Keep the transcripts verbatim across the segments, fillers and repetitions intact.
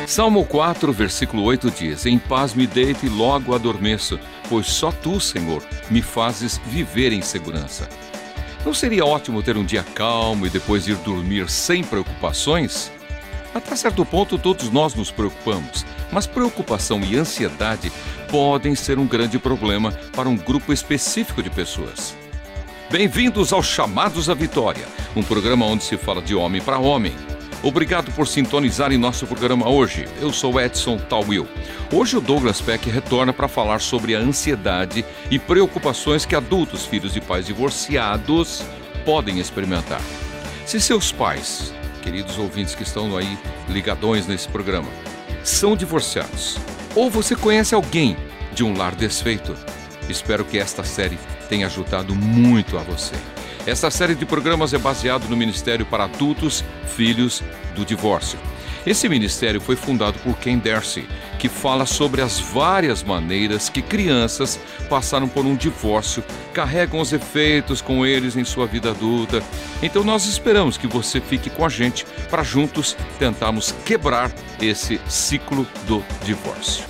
Salmo quatro, versículo oito diz: Em paz me deito e logo adormeço, pois só tu, Senhor, me fazes viver em segurança. Não seria ótimo ter um dia calmo e depois ir dormir sem preocupações? Até certo ponto todos nós nos preocupamos, mas preocupação e ansiedade podem ser um grande problema para um grupo específico de pessoas. Bem-vindos ao Chamados à Vitória, um programa onde se fala de homem para homem. Obrigado por sintonizar em nosso programa hoje. Eu sou Edson Tawil. Hoje o Douglas Peck retorna para falar sobre a ansiedade e preocupações que adultos, filhos de pais divorciados, podem experimentar. Se seus pais, queridos ouvintes que estão aí ligadões nesse programa, são divorciados, ou você conhece alguém de um lar desfeito, espero que esta série tenha ajudado muito a você. Esta série de programas é baseado no Ministério para Adultos, Filhos do Divórcio. Esse ministério foi fundado por Ken Darcy, que fala sobre as várias maneiras que crianças passaram por um divórcio, carregam os efeitos com eles em sua vida adulta. Então nós esperamos que você fique com a gente para juntos tentarmos quebrar esse ciclo do divórcio.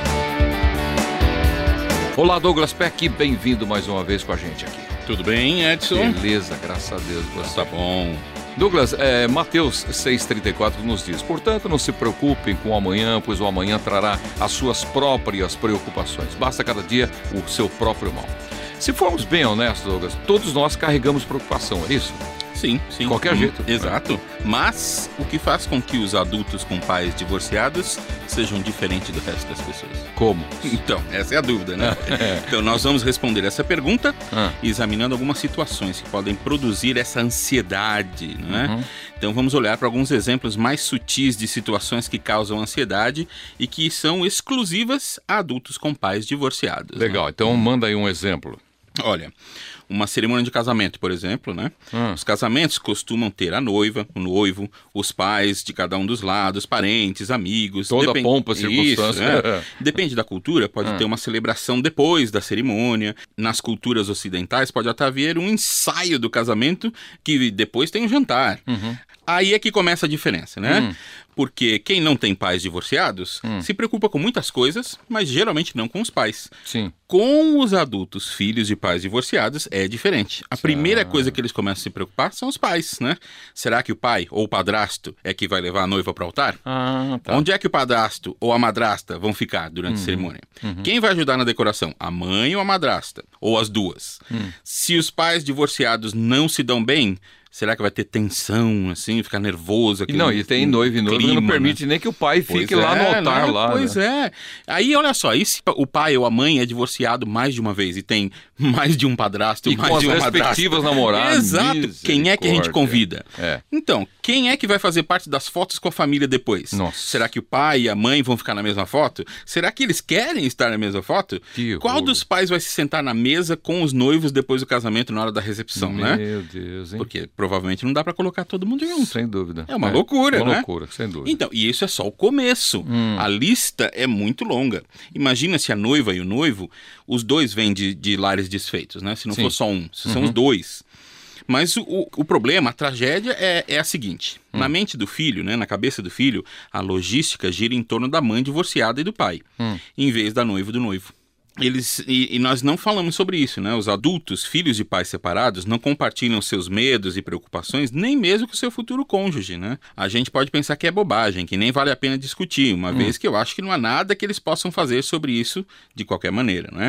Olá, Douglas Peck, bem-vindo mais uma vez com a gente aqui. Tudo bem, Edson? Beleza, graças a Deus. Você. Tá bom. Douglas, é, Mateus seis, trinta e quatro nos diz: Portanto, não se preocupem com o amanhã, pois o amanhã trará as suas próprias preocupações. Basta cada dia o seu próprio mal. Se formos bem honestos, Douglas, todos nós carregamos preocupação, é isso? Sim, sim. De qualquer hum, jeito. Exato. Mas o que faz com que os adultos com pais divorciados sejam diferentes do resto das pessoas? Como? Então, essa é a dúvida, né? Então, nós vamos responder essa pergunta ah. examinando algumas situações que podem produzir essa ansiedade, não é? Uhum. Então, vamos olhar para alguns exemplos mais sutis de situações que causam ansiedade e que são exclusivas a adultos com pais divorciados. Legal, né? então manda aí um exemplo. Olha, uma cerimônia de casamento, por exemplo, né? Hum. Os casamentos costumam ter a noiva, o noivo, os pais de cada um dos lados, parentes, amigos. Toda Depend... pompa, Isso, circunstância. é. Depende da cultura, pode hum. ter uma celebração depois da cerimônia. Nas culturas ocidentais pode até haver um ensaio do casamento que depois tem um jantar. Uhum. Aí é que começa a diferença, né? Hum. Porque quem não tem pais divorciados hum. se preocupa com muitas coisas, mas geralmente não com os pais. Sim. Com os adultos, filhos de pais divorciados, é diferente. A primeira coisa que eles começam a se preocupar são os pais, né? Será que o pai ou o padrasto é que vai levar a noiva para o altar? Ah, tá. Onde é que o padrasto ou a madrasta vão ficar durante uhum. a cerimônia? Uhum. Quem vai ajudar na decoração? A mãe ou a madrasta? Ou as duas? Hum. Se os pais divorciados não se dão bem, será que vai ter tensão, assim, ficar nervoso? E não, e tem noivo e noiva que não permite né? nem que o pai fique pois lá é, no altar. Né? lá. Pois né? é. Aí, olha só, e se o pai ou a mãe é divorciado mais de uma vez e tem mais de um padrasto e mais com de uma as respectivas namoradas. Exato. Quem é que a gente convida? É. Então, quem é que vai fazer parte das fotos com a família depois? Nossa. Será que o pai e a mãe vão ficar na mesma foto? Será que eles querem estar na mesma foto? Que Qual horror. dos pais vai se sentar na mesa com os noivos depois do casamento na hora da recepção, Meu né? Meu Deus, hein? Porque provavelmente não dá pra colocar todo mundo junto. Sem dúvida. É uma é. loucura, uma né? Uma loucura, sem dúvida. Então, e isso é só o começo. Hum. A lista é muito longa. Imagina se a noiva e o noivo, os dois vêm de, de lares desfeitos, né? Se não Sim. for só um, se uhum. são os dois. Mas o, o problema, a tragédia é, é a seguinte. Hum. Na mente do filho, né, na cabeça do filho, a logística gira em torno da mãe divorciada e do pai, hum. em vez da noiva e do noivo. Eles, e, e nós não falamos sobre isso, né? Os adultos, filhos de pais separados, não compartilham seus medos e preocupações nem mesmo com o seu futuro cônjuge, né? A gente pode pensar que é bobagem, que nem vale a pena discutir, uma hum. vez que eu acho que não há nada que eles possam fazer sobre isso de qualquer maneira, né?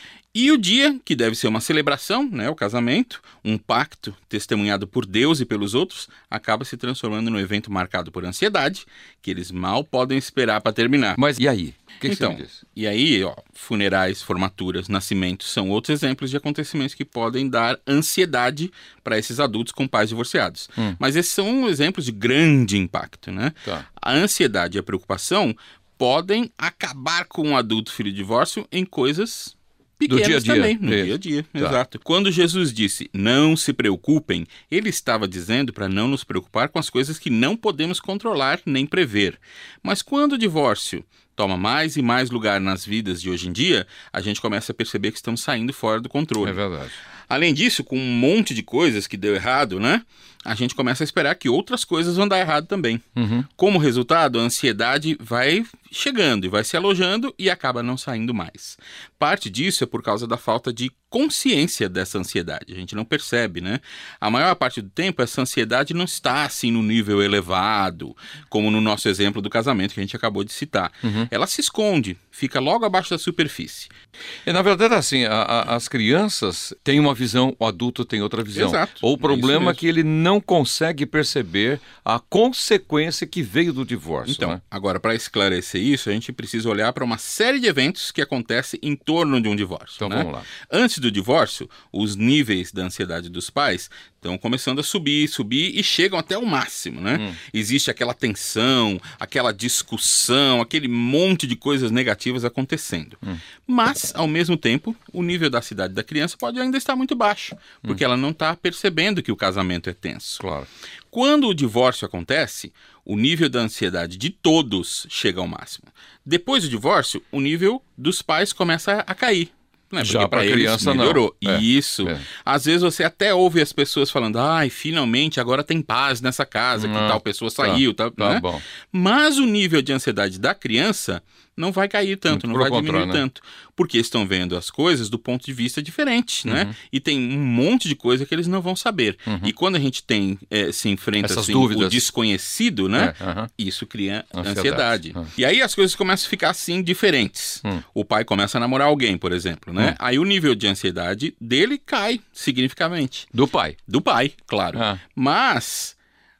E o dia, que deve ser uma celebração, né, o casamento, um pacto testemunhado por Deus e pelos outros, acaba se transformando num evento marcado por ansiedade, que eles mal podem esperar para terminar. Mas e aí? O que então, você me diz? E aí, ó, funerais, formaturas, nascimentos são outros exemplos de acontecimentos que podem dar ansiedade para esses adultos com pais divorciados. Hum. Mas esses são exemplos de grande impacto, né? Tá. A ansiedade e a preocupação podem acabar com um adulto filho de divórcio em coisas pequenos do dia a dia. também, no Isso. dia a dia, Tá. exato. Quando Jesus disse, não se preocupem, ele estava dizendo para não nos preocupar com as coisas que não podemos controlar nem prever. Mas quando o divórcio toma mais e mais lugar nas vidas de hoje em dia, a gente começa a perceber que estamos saindo fora do controle. É verdade. Além disso, com um monte de coisas que deu errado, né? A gente começa a esperar que outras coisas vão dar errado também. Uhum. Como resultado, a ansiedade vai chegando e vai se alojando e acaba não saindo mais. Parte disso é por causa da falta de consciência dessa ansiedade. A gente não percebe, né? A maior parte do tempo, essa ansiedade não está assim no nível elevado, como no nosso exemplo do casamento que a gente acabou de citar. Uhum. Ela se esconde, fica logo abaixo da superfície. E, na verdade, assim, a, a, as crianças têm uma visão, o adulto tem outra visão. Exato. Ou o É problema é isso que ele não consegue perceber a consequência que veio do divórcio. Então, né? agora, para esclarecer isso, a gente precisa olhar para uma série de eventos que acontecem em torno de um divórcio. Então, né? vamos lá. Antes do divórcio, os níveis da ansiedade dos pais estão começando a subir, subir e chegam até o máximo, né? Hum. Existe aquela tensão, aquela discussão, aquele monte de coisas negativas acontecendo. Hum. Mas, ao mesmo tempo, o nível da ansiedade da criança pode ainda estar muito baixo, porque Hum. ela não está percebendo que o casamento é tenso. Claro. Quando o divórcio acontece, o nível da ansiedade de todos chega ao máximo. Depois do divórcio, o nível dos pais começa a cair. Né? Porque Já pra pra eles criança, não. melhorou. É, Isso. é. Às vezes você até ouve as pessoas falando, ai, finalmente agora tem paz nessa casa, que Ah, tal pessoa saiu. tá, Tal, tá né? bom. Mas o nível de ansiedade da criança não vai cair tanto, Muito não pelo vai diminuir contrário, né? tanto. Porque estão vendo as coisas do ponto de vista diferente, né? Uhum. E tem um monte de coisa que eles não vão saber. Uhum. E quando a gente tem, eh, se enfrenta Essas assim, dúvidas. o desconhecido, né? É, aham. Isso cria Ansiedade. ansiedade. Hum. E aí as coisas começam a ficar assim diferentes. Hum. O pai começa a namorar alguém, por exemplo, né? Hum. Aí o nível de ansiedade dele cai significativamente. Do pai. Do pai, claro. Ah. Mas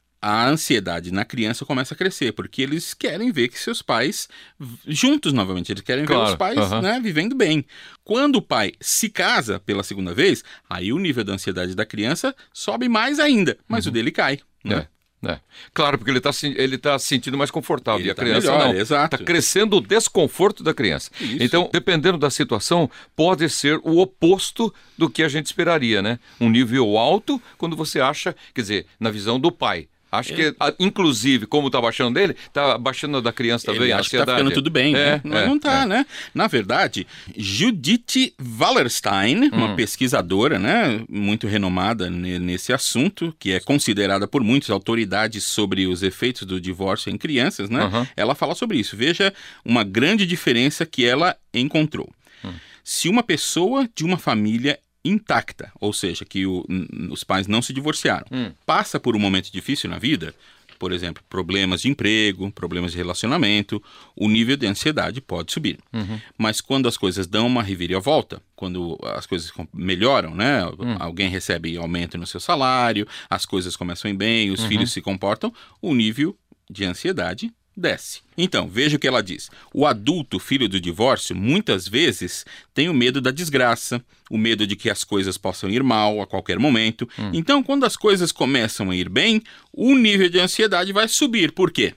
a ansiedade na criança começa a crescer, porque eles querem ver que seus pais v- juntos novamente, eles querem Claro, ver os pais aham. né, vivendo bem. Quando o pai se casa pela segunda vez, aí o nível da ansiedade da criança sobe mais ainda, mas o dele cai. Né? É. É. Claro, porque ele está ele tá se sentindo mais confortável. Ele e a tá criança melhor, não. exato. Está crescendo o desconforto da criança. Isso. Então, dependendo da situação, pode ser o oposto do que a gente esperaria, né? Um nível alto, quando você acha, quer dizer, na visão do pai. Acho que, a- inclusive, como está baixando dele, está baixando da criança também. Ele a acha que tá ansiedade. ficando tudo bem, É, né? Mas é, não tá, é. né? Na verdade, Judith Wallerstein, uma Hum. pesquisadora, né, muito renomada ne- nesse assunto, que é considerada por muitos autoridades sobre os efeitos do divórcio em crianças, né? Aham. Ela fala sobre isso. Veja uma grande diferença que ela encontrou. Hum. Se uma pessoa de uma família intacta, ou seja, que o- n- os pais não se divorciaram, Hum. passa por um momento difícil na vida, por exemplo, problemas de emprego, problemas de relacionamento, o nível de ansiedade pode subir. Uhum. Mas quando as coisas dão uma reviravolta, quando as coisas com- melhoram, né? Hum. Alguém recebe aumento no seu salário, as coisas começam a ir bem, os Uhum. filhos se comportam, o nível de ansiedade desce. Então, veja o que ela diz. O adulto, filho do divórcio, muitas vezes tem o medo da desgraça, o medo de que as coisas possam ir mal a qualquer momento. Hum. Então, quando as coisas começam a ir bem, o nível de ansiedade vai subir. Por quê?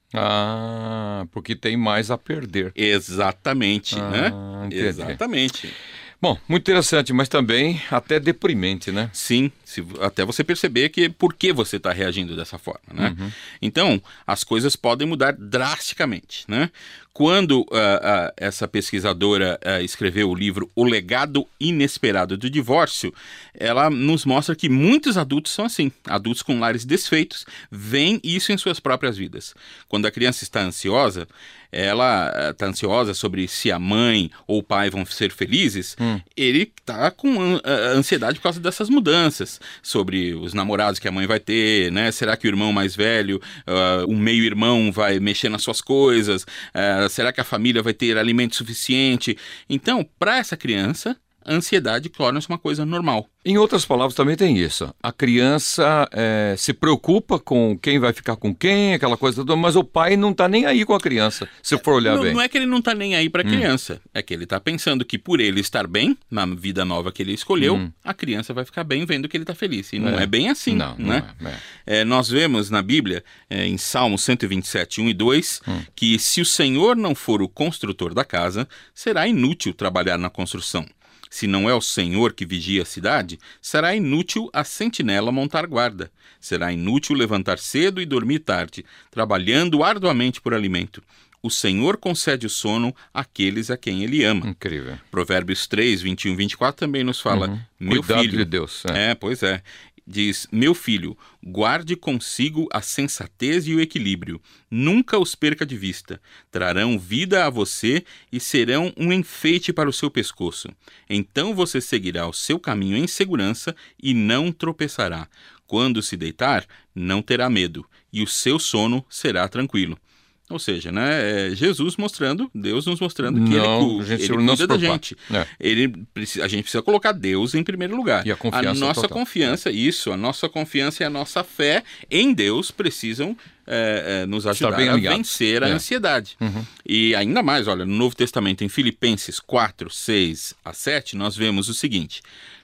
Ah, porque tem mais a perder. Exatamente, Ah, né? entendi. Exatamente. Bom, muito interessante, mas também até deprimente, né? Sim, se- até você perceber que por que você está reagindo dessa forma, né? Uhum. Então, as coisas podem mudar drasticamente, né? Quando ah, ah, essa pesquisadora ah, escreveu o livro O Legado Inesperado do Divórcio, ela nos mostra que muitos adultos são assim. Adultos com lares desfeitos veem isso em suas próprias vidas. Quando a criança está ansiosa, ela está ansiosa sobre se a mãe ou o pai vão ser felizes, Hum. ele está com an- a- ansiedade por causa dessas mudanças, sobre os namorados que a mãe vai ter, né? Será que o irmão mais velho, ah, o meio-irmão vai mexer nas suas coisas? Ah, será que a família vai ter alimento suficiente? Então, para essa criança, a ansiedade torna-se uma coisa normal. Em outras palavras, também tem isso. A criança eh, se preocupa com quem vai ficar com quem, aquela coisa toda, mas o pai não está nem aí com a criança, se for olhar Não, bem. não é que ele não está nem aí para a criança, é que ele está pensando que por ele estar bem, na vida nova que ele escolheu, Hum. a criança vai ficar bem vendo que ele está feliz. E não É. é bem assim, Não, não né? é, é. É, nós vemos na Bíblia, é, em Salmo cento e vinte e sete, um e dois, Hum. que se o Senhor não for o construtor da casa, será inútil trabalhar na construção. Se não é o Senhor que vigia a cidade, será inútil a sentinela montar guarda. Será inútil levantar cedo e dormir tarde, trabalhando arduamente por alimento. O Senhor concede o sono àqueles a quem Ele ama. Incrível. Provérbios três, vinte e um e vinte e quatro também nos fala, Uhum. meu Cuidado filho... de Deus. É. é, pois é. Diz, meu filho, guarde consigo a sensatez e o equilíbrio. Nunca os perca de vista. Trarão vida a você e serão um enfeite para o seu pescoço. Então você seguirá o seu caminho em segurança e não tropeçará. Quando se deitar, não terá medo, e o seu sono será tranquilo. Ou seja, né, é Jesus mostrando, Deus nos mostrando que não, Ele, gente, ele não cuida da gente. É. Ele, a gente precisa colocar Deus em primeiro lugar. E a confiança A nossa total. confiança, isso, a nossa confiança e a nossa fé em Deus precisam é, é, nos ajudar bem a ligados. vencer a É. ansiedade. Uhum. E ainda mais, olha, no Novo Testamento, em Filipenses quatro, seis a sete, nós vemos o seguinte: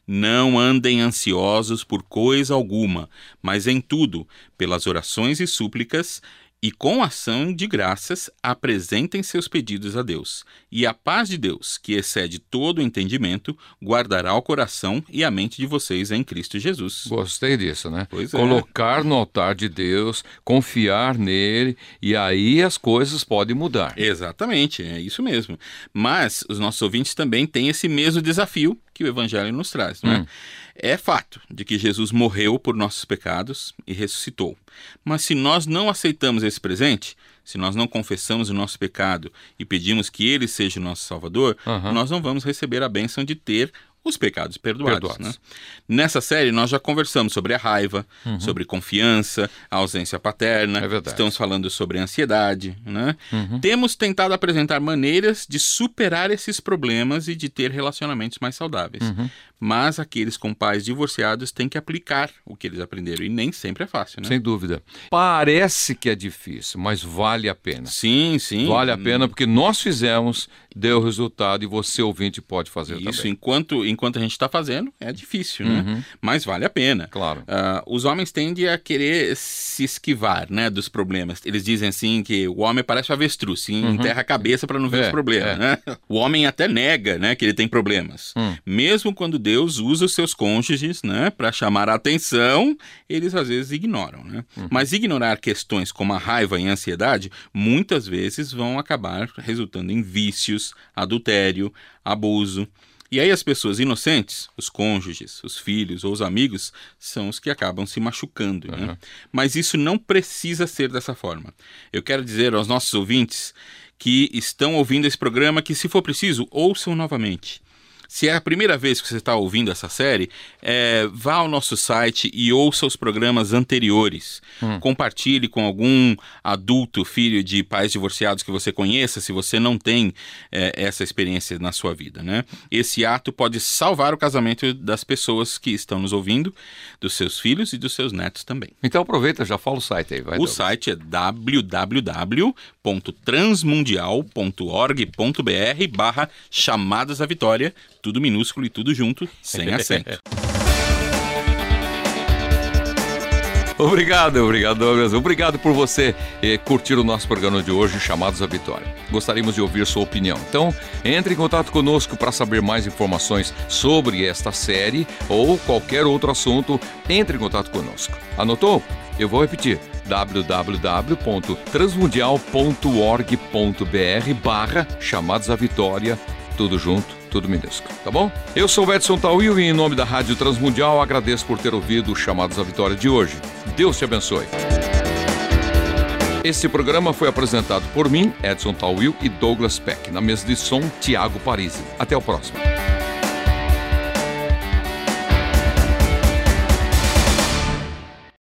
não andem ansiosos por coisa alguma, mas em tudo, pelas orações e súplicas, e com ação de graças, apresentem seus pedidos a Deus. E a paz de Deus, que excede todo o entendimento, guardará o coração e a mente de vocês em Cristo Jesus. Gostei disso, né? Pois é. Colocar no altar de Deus, confiar nele, e aí as coisas podem mudar. Exatamente, é isso mesmo. Mas os nossos ouvintes também têm esse mesmo desafio que o Evangelho nos traz, não é? Hum. É fato de que Jesus morreu por nossos pecados e ressuscitou. Mas se nós não aceitamos esse presente, se nós não confessamos o nosso pecado e pedimos que Ele seja o nosso Salvador, Uhum. nós não vamos receber a bênção de ter os pecados perdoados. Perdoados. Né? Nessa série nós já conversamos sobre a raiva, Uhum. sobre confiança, a ausência paterna, É verdade. estamos falando sobre a ansiedade. Né? Uhum. Temos tentado apresentar maneiras de superar esses problemas e de ter relacionamentos mais saudáveis. Uhum. Mas aqueles com pais divorciados têm que aplicar o que eles aprenderam e nem sempre é fácil, né? Sem dúvida. Parece que é difícil, mas vale a pena. Sim, sim. Vale a pena porque nós fizemos, deu resultado e você, ouvinte, pode fazer Isso, também. enquanto, enquanto a gente está fazendo, é difícil, né? Uhum. Mas vale a pena. Claro. Ah, os homens tendem a querer se esquivar, né, dos problemas. Eles dizem assim que o homem parece um avestruz, se enterra a cabeça para não ver É, os problemas, é. né? O homem até nega, né, que ele tem problemas. Hum. Mesmo quando Deus usa os seus cônjuges, né, para chamar a atenção, eles às vezes ignoram, né? Uhum. Mas ignorar questões como a raiva e a ansiedade muitas vezes vão acabar resultando em vícios, adultério, abuso. E aí as pessoas inocentes, os cônjuges, os filhos ou os amigos, são os que acabam se machucando. Uhum. Né? Mas isso não precisa ser dessa forma. Eu quero dizer aos nossos ouvintes que estão ouvindo esse programa que, se for preciso, ouçam novamente. Se é a primeira vez que você está ouvindo essa série, é, vá ao nosso site e ouça os programas anteriores. Hum. Compartilhe com algum adulto, filho de pais divorciados que você conheça, se você não tem é, essa experiência na sua vida, né? Esse ato pode salvar o casamento das pessoas que estão nos ouvindo, dos seus filhos e dos seus netos também. Então aproveita, já fala o site aí. Vai, O Douglas. site é w w w ponto transmundial ponto org ponto b r barra chamadas à vitória, tudo minúsculo e tudo junto, sem acento. Obrigado, obrigado, Douglas. Obrigado por você eh, curtir o nosso programa de hoje, Chamados à Vitória. Gostaríamos de ouvir sua opinião. Então, entre em contato conosco para saber mais informações sobre esta série ou qualquer outro assunto. Entre em contato conosco. Anotou? Eu vou repetir. w w w ponto transmundial ponto org ponto b r barra Chamados à Vitória, tudo junto, tudo minúsculo, tá bom? Eu sou o Edson Tawil e em nome da Rádio Transmundial agradeço por ter ouvido os Chamados à Vitória de hoje. Deus te abençoe. Este programa foi apresentado por mim, Edson Tawil e Douglas Peck. Na mesa de som, Tiago Parisi. Até o próximo.